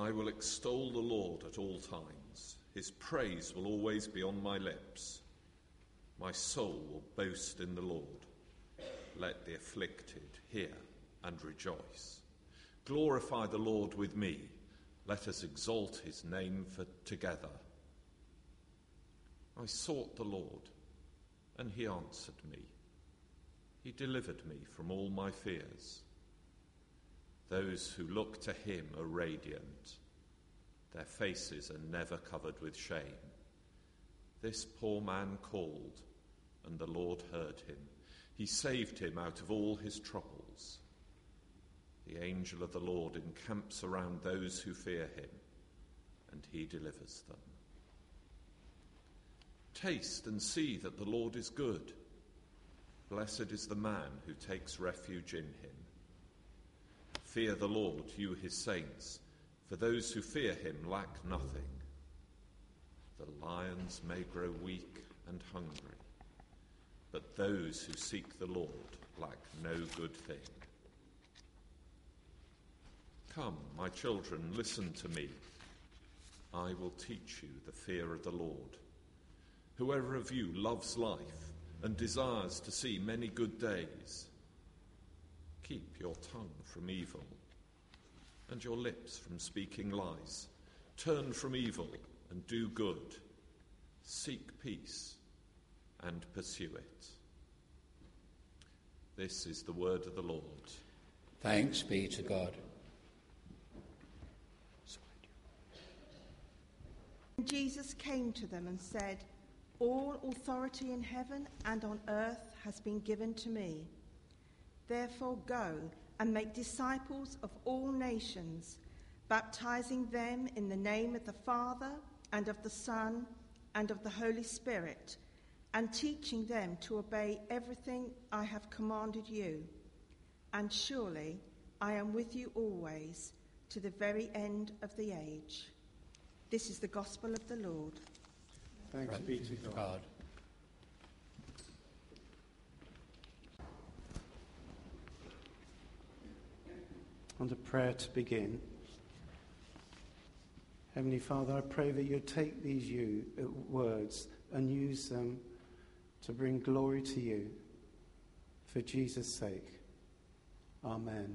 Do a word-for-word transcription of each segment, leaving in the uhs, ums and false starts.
I will extol the Lord at all times. His praise will always be on my lips. My soul will boast in the Lord. Let the afflicted hear and rejoice. Glorify the Lord with me. Let us exalt his name for together. I sought the Lord, and he answered me. He delivered me from all my fears. Those who look to him are radiant. Their faces are never covered with shame. This poor man called, and the Lord heard him. He saved him out of all his troubles. The angel of the Lord encamps around those who fear him, and he delivers them. Taste and see that the Lord is good. Blessed is the man who takes refuge in him. Fear the Lord, you his saints, for those who fear him lack nothing. The lions may grow weak and hungry, but those who seek the Lord lack no good thing. Come, my children, listen to me. I will teach you the fear of the Lord. Whoever of you loves life and desires to see many good days, keep your tongue from evil and your lips from speaking lies. Turn from evil and do good. Seek peace and pursue it. This is the word of the Lord. Thanks be to God. Jesus came to them and said, "All authority in heaven and on earth has been given to me. Therefore go and make disciples of all nations, baptizing them in the name of the Father and of the Son and of the Holy Spirit, and teaching them to obey everything I have commanded you. And surely I am with you always, to the very end of the age." This is the gospel of the Lord. Thanks Right. be to God. God. On the prayer to begin. Heavenly Father, I pray that you take these you, uh, words and use them to bring glory to you for Jesus' sake. Amen.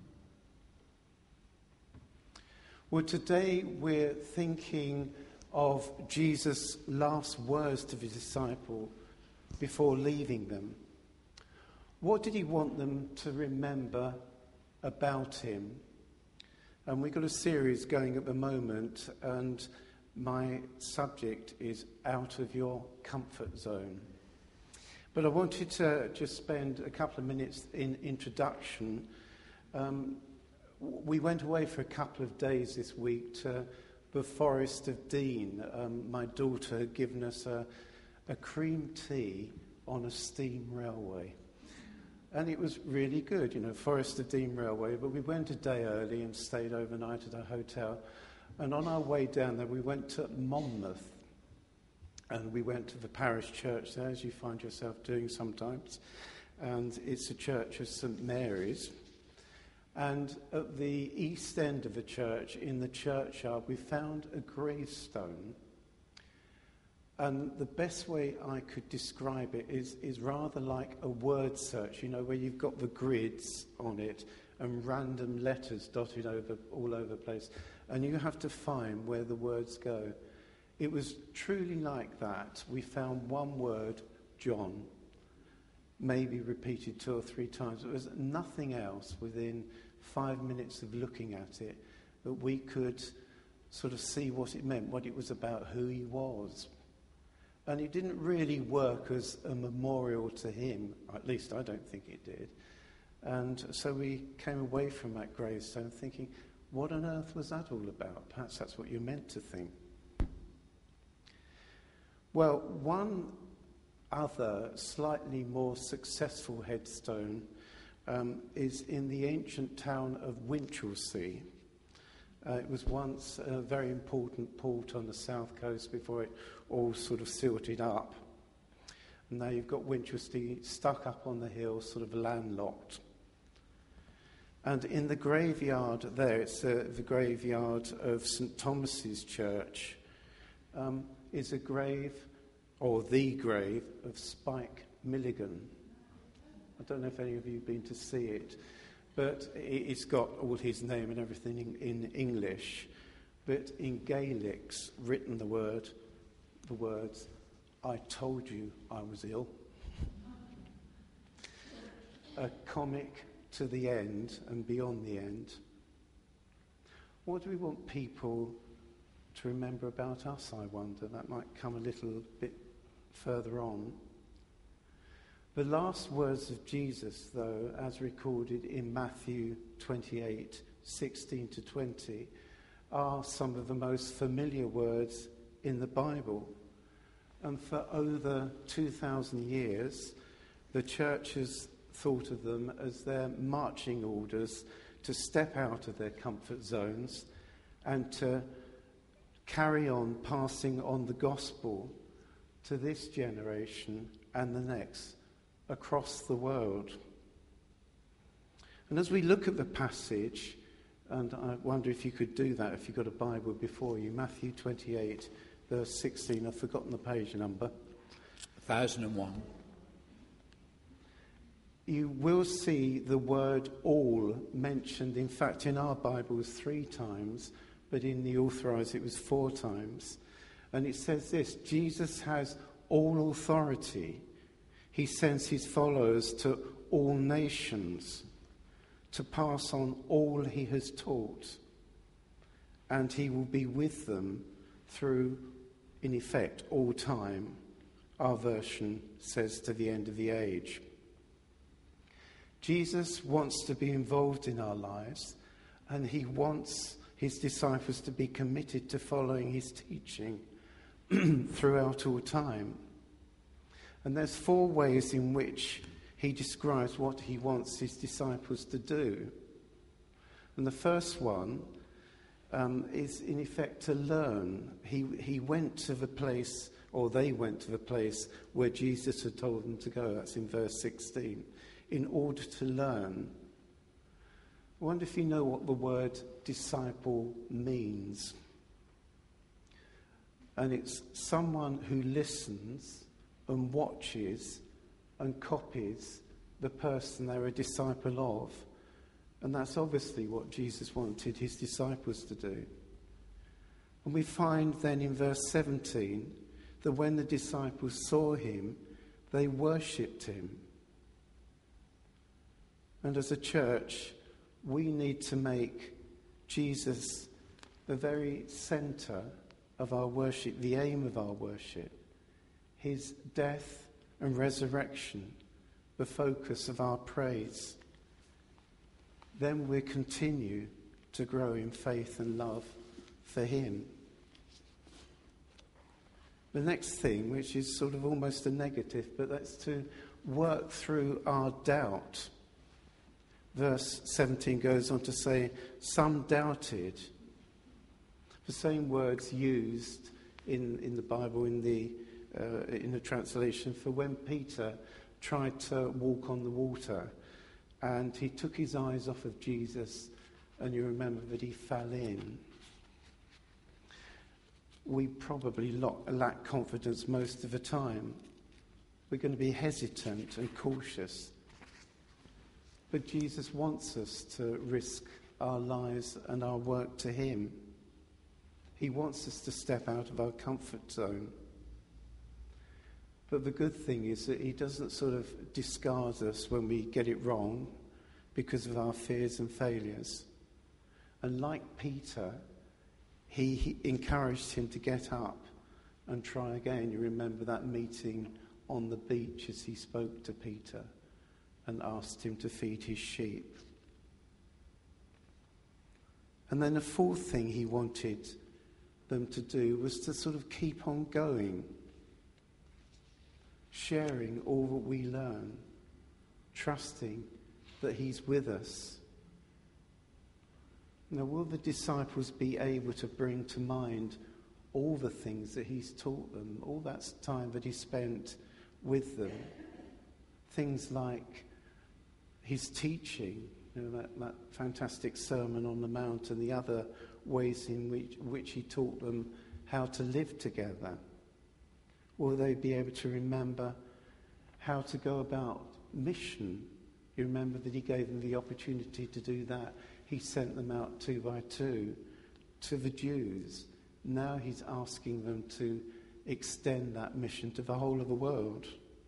Well, today we're thinking of Jesus' last words to the disciple before leaving them. What did he want them to remember about him? And we've got a series going at the moment, and my subject is out of your comfort zone. But I wanted to just spend a couple of minutes in introduction. Um, we went away for a couple of days this week to the Forest of Dean. Um, my daughter had given us a, a cream tea on a steam railway. And it was really good, you know, Forest of Dean Railway. But we went a day early and stayed overnight at a hotel. And on our way down there, we went to Monmouth. And we went to the parish church there, as you find yourself doing sometimes. And it's a church of Saint Mary's. And at the east end of the church, in the churchyard, we found a gravestone. And the best way I could describe it is, is rather like a word search, you know, where you've got the grids on it and random letters dotted over all over the place. And you have to find where the words go. It was truly like that. We found one word, John, maybe repeated two or three times. There was nothing else within five minutes of looking at it that we could sort of see what it meant, what it was about, who he was. And it didn't really work as a memorial to him, at least I don't think it did. And so we came away from that gravestone thinking, what on earth was that all about? Perhaps that's what you're meant to think. Well, one other slightly more successful headstone um, is in the ancient town of Winchelsea. Uh, it was once a very important port on the south coast before it all sort of silted up. And now you've got Winchelsea stuck up on the hill, sort of landlocked. And in the graveyard there, it's uh, the graveyard of St Thomas's Church, um, is a grave, or the grave, of Spike Milligan. I don't know if any of you have been to see it, but it's got all his name and everything in, in English. But in Gaelic's written the word, the words, "I told you I was ill." A comic to the end and beyond the end. What do we want people to remember about us, I wonder? That might come a little bit further on. The last words of Jesus, though, as recorded in Matthew twenty-eight, sixteen to twenty, are some of the most familiar words in the Bible. And for over two thousand years, the church has thought of them as their marching orders to step out of their comfort zones and to carry on passing on the gospel to this generation and the next across the world. And as we look at the passage, and I wonder if you could do that if you've got a Bible before you, Matthew twenty-eight, verse sixteen, I've forgotten the page number. one thousand one. You will see the word all mentioned, in fact, in our Bibles three times, but in the Authorised it was four times. And it says this: Jesus has all authority. He sends his followers to all nations to pass on all he has taught. And he will be with them through, in effect, all time. Our version says to the end of the age. Jesus wants to be involved in our lives, and he wants his disciples to be committed to following his teaching throughout all time. And there's four ways in which he describes what he wants his disciples to do. And the first one um, is, in effect, to learn. He, he went to the place, or they went to the place where Jesus had told them to go. That's in verse sixteen. In order to learn. I wonder if you know what the word disciple means. And it's someone who listens and watches and copies the person they're a disciple of. And that's obviously what Jesus wanted his disciples to do. And we find then in verse seventeen that when the disciples saw him, they worshipped him. And as a church, we need to make Jesus the very centre of our worship, the aim of our worship. His death and resurrection, the focus of our praise. Then we continue to grow in faith and love for him. The next thing, which is sort of almost a negative, but that's to work through our doubt. Verse seventeen goes on to say, some doubted. The same words used in, in the Bible, in the, uh, in the translation, for when Peter tried to walk on the water and he took his eyes off of Jesus, and you remember that he fell in. We probably lack confidence most of the time. We're going to be hesitant and cautious. But Jesus wants us to risk our lives and our work to him. He wants us to step out of our comfort zone. But the good thing is that he doesn't sort of discard us when we get it wrong because of our fears and failures. And like Peter, he, he encouraged him to get up and try again. You remember that meeting on the beach as he spoke to Peter and asked him to feed his sheep. And then the fourth thing he wanted them to do was to sort of keep on going, sharing all that we learn, trusting that he's with us. Now, will the disciples be able to bring to mind all the things that he's taught them, all that time that he spent with them? Things like his teaching, You know, that, that fantastic Sermon on the Mount and the other ways in which, which he taught them how to live together. Will they be able to remember how to go about mission? You remember that he gave them the opportunity to do that. He sent them out two by two to the Jews. Now he's asking them to extend that mission to the whole of the world.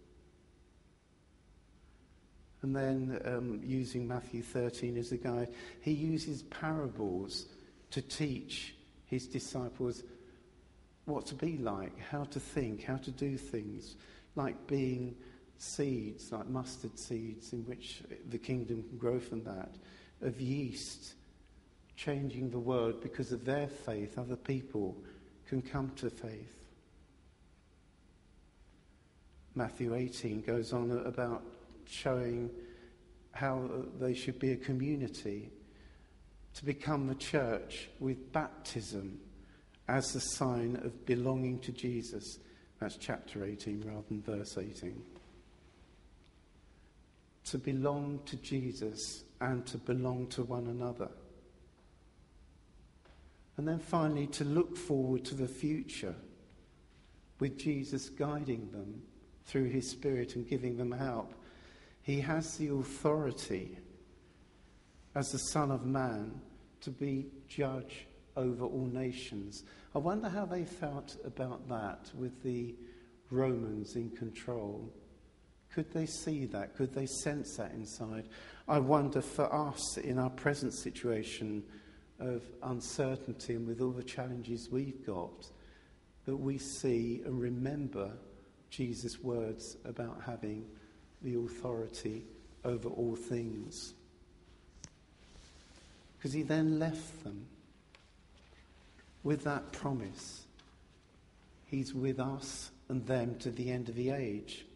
And then, um, using Matthew thirteen as a guide, he uses parables to teach his disciples what to be like, how to think, how to do things, like being seeds, like mustard seeds in which the kingdom can grow from that, of yeast, changing the world because of their faith, other people can come to faith. Matthew eighteen goes on about showing how they should be a community, to become the church with baptism as a sign of belonging to Jesus. That's chapter eighteen rather than verse eighteen. To belong to Jesus and to belong to one another. And then finally to look forward to the future with Jesus guiding them through his Spirit and giving them help. He has the authority as the Son of Man to be judge over all nations. I wonder how they felt about that with the Romans in control. Could they see that? Could they sense that inside? I wonder for us in our present situation of uncertainty and with all the challenges we've got, that we see and remember Jesus' words about having the authority over all things. Because he then left them with that promise. He's with us and them to the end of the age.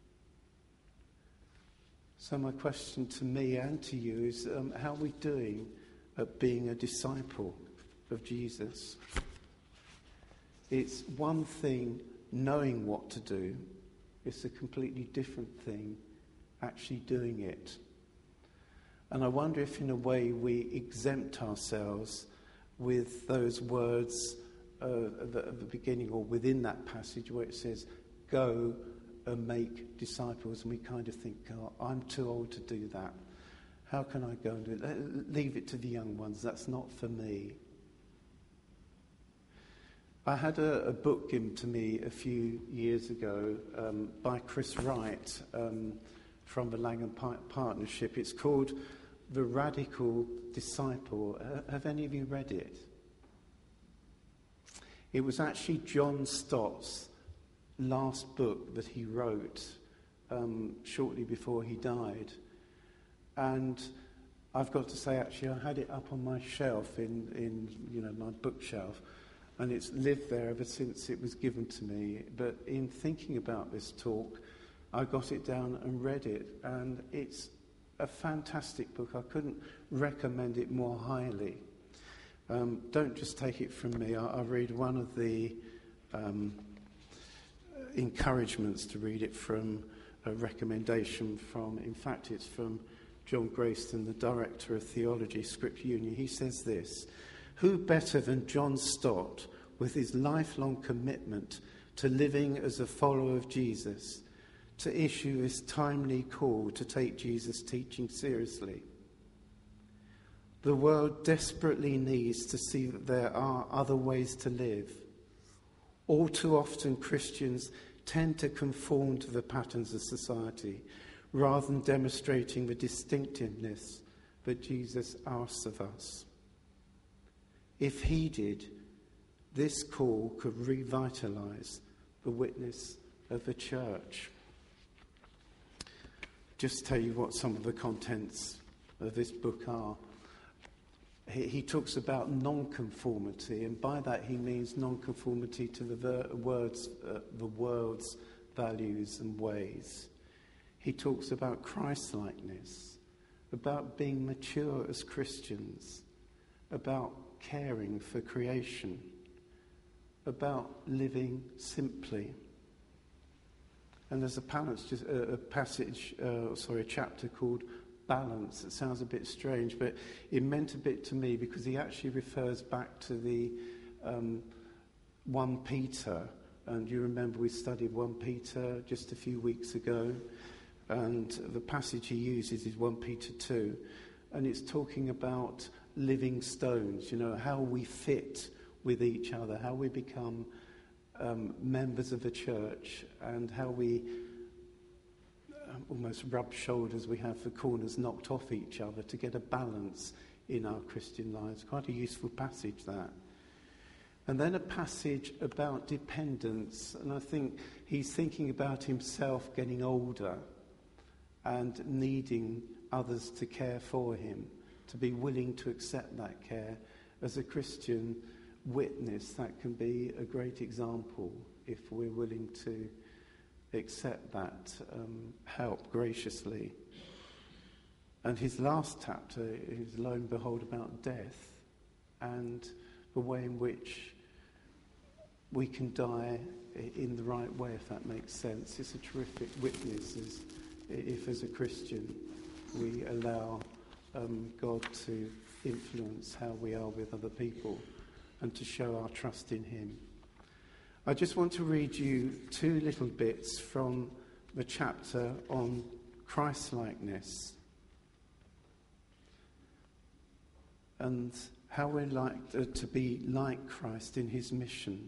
So my question to me and to you is, um, how are we doing at being a disciple of Jesus? It's one thing knowing what to do. It's a completely different thing actually doing it. And I wonder if in a way we exempt ourselves with those words uh, at, the, at the beginning or within that passage where it says, go and make disciples. And we kind of think, oh, I'm too old to do that. How can I go and do it? Leave it to the young ones. That's not for me. I had a, a book given to me a few years ago um, by Chris Wright um, from the Langham Pi- Partnership. It's called The Radical Disciple. Uh, have any of you read it? It was actually John Stott's last book that he wrote um, shortly before he died. And I've got to say, actually, I had it up on my shelf in, in you know, my bookshelf. And it's lived there ever since it was given to me. But in thinking about this talk, I got it down and read it. And it's a fantastic book. I couldn't recommend it more highly. Um, don't just take it from me. I, I read one of the um, encouragements to read it from a recommendation from, in fact, it's from John Grayston, the Director of Theology, Scripture Union. He says this: who better than John Stott, with his lifelong commitment to living as a follower of Jesus, to issue this timely call to take Jesus' teaching seriously? The world desperately needs to see that there are other ways to live. All too often, Christians tend to conform to the patterns of society rather than demonstrating the distinctiveness that Jesus asks of us. If he did, this call could revitalize the witness of the church. Just tell you what some of the contents of this book are. He, he talks about non-conformity, and by that he means non-conformity to the ver- words, uh, the world's values and ways. He talks about Christ-likeness, about being mature as Christians, about caring for creation, about living simply. And there's a, palance, just a, a passage, uh, sorry, a chapter called balance. It sounds a bit strange, but it meant a bit to me because he actually refers back to the um, First Peter. And you remember we studied First Peter just a few weeks ago. And the passage he uses is First Peter two. And it's talking about living stones, you know, how we fit with each other, how we become um, members of a church, and how we um, almost rub shoulders, we have the corners knocked off each other to get a balance in our Christian lives. Quite a useful passage, that. And then a passage about dependence, and I think he's thinking about himself getting older and needing others to care for him, to be willing to accept that care. As a Christian witness, that can be a great example if we're willing to accept that um, help graciously. And his last chapter is, lo and behold, about death and the way in which we can die in the right way, if that makes sense. It's a terrific witness as, if, as a Christian, we allow um, God to influence how we are with other people and to show our trust in him. I just want to read you two little bits from the chapter on Christ-likeness and how we're like uh, to be like Christ in his mission.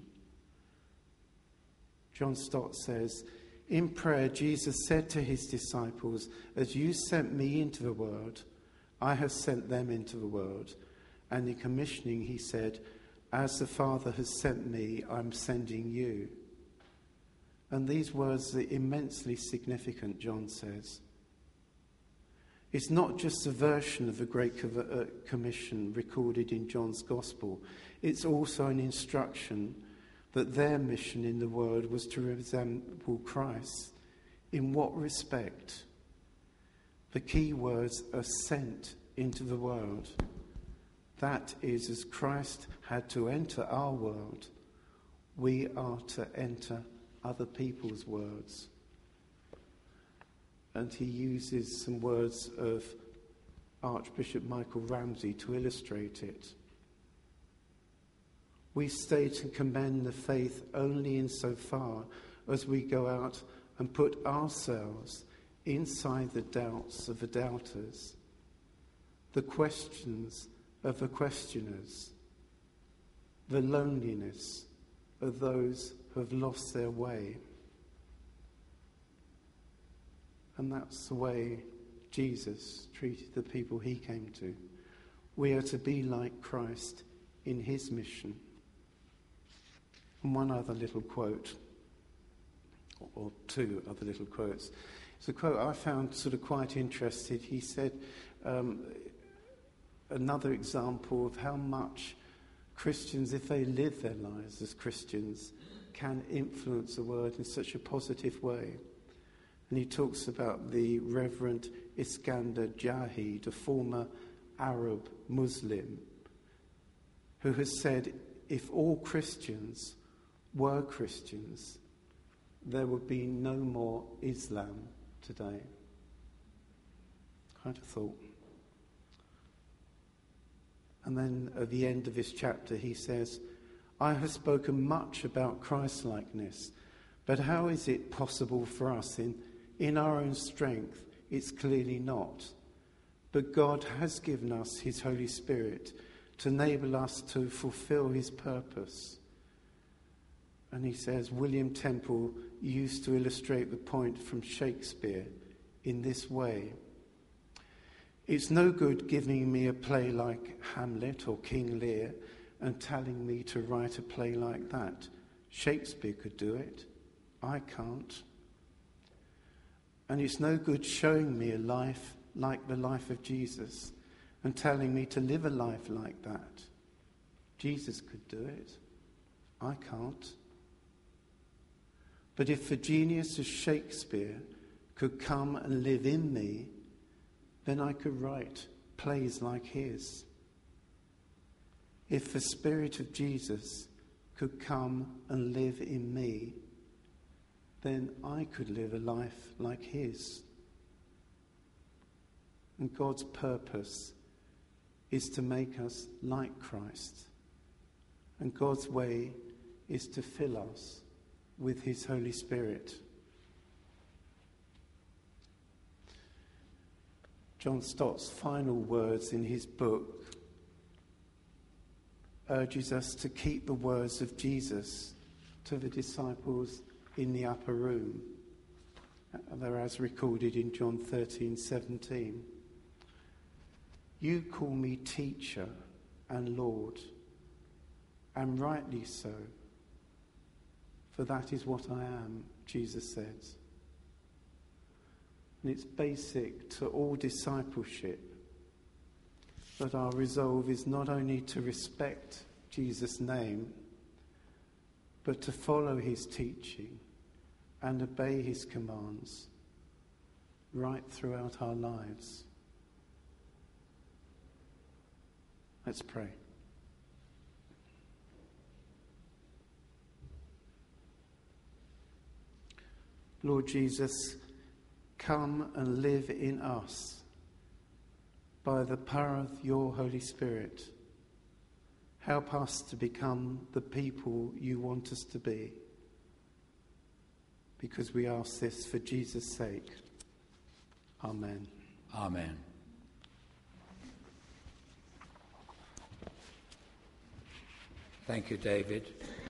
John Stott says, in prayer, Jesus said to his disciples, as you sent me into the world, I have sent them into the world. And in commissioning, he said, as the Father has sent me, I'm sending you. And these words are immensely significant, John says. It's not just a version of the Great Commission recorded in John's Gospel. It's also an instruction that their mission in the world was to resemble Christ. In what respect? The key words are sent into the world. That is, as Christ had to enter our world, we are to enter other people's worlds. And he uses some words of Archbishop Michael Ramsey to illustrate it. We state and commend the faith only insofar as we go out and put ourselves inside the doubts of the doubters, the questions of the questioners, the loneliness of those who have lost their way. And that's the way Jesus treated the people he came to. We are to be like Christ in his mission. And one other little quote, or two other little quotes. It's a quote I found sort of quite interesting. He said, um, another example of how much Christians, if they live their lives as Christians, can influence the world in such a positive way. And he talks about the Reverend Iskander Jahid, a former Arab Muslim, who has said, if all Christians were Christians, there would be no more Islam today. Quite a thought. And then at the end of this chapter he says, I have spoken much about Christ-likeness, but how is it possible for us in, in our own strength? It's clearly not. But God has given us his Holy Spirit to enable us to fulfill his purpose. And he says, William Temple used to illustrate the point from Shakespeare in this way. It's no good giving me a play like Hamlet or King Lear and telling me to write a play like that. Shakespeare could do it. I can't. And it's no good showing me a life like the life of Jesus and telling me to live a life like that. Jesus could do it. I can't. But if the genius of Shakespeare could come and live in me, then I could write plays like his. If the Spirit of Jesus could come and live in me, then I could live a life like his. And God's purpose is to make us like Christ. And God's way is to fill us with his Holy Spirit. John Stott's final words in his book urges us to keep the words of Jesus to the disciples in the upper room. They're as recorded in John thirteen seventeen. You call me teacher and Lord, and rightly so, for that is what I am, Jesus says. And it's basic to all discipleship that our resolve is not only to respect Jesus' name, but to follow his teaching and obey his commands right throughout our lives. Let's pray. Lord Jesus, come and live in us by the power of your Holy Spirit. Help us to become the people you want us to be, because we ask this for Jesus' sake. Amen. Amen. Thank you, David.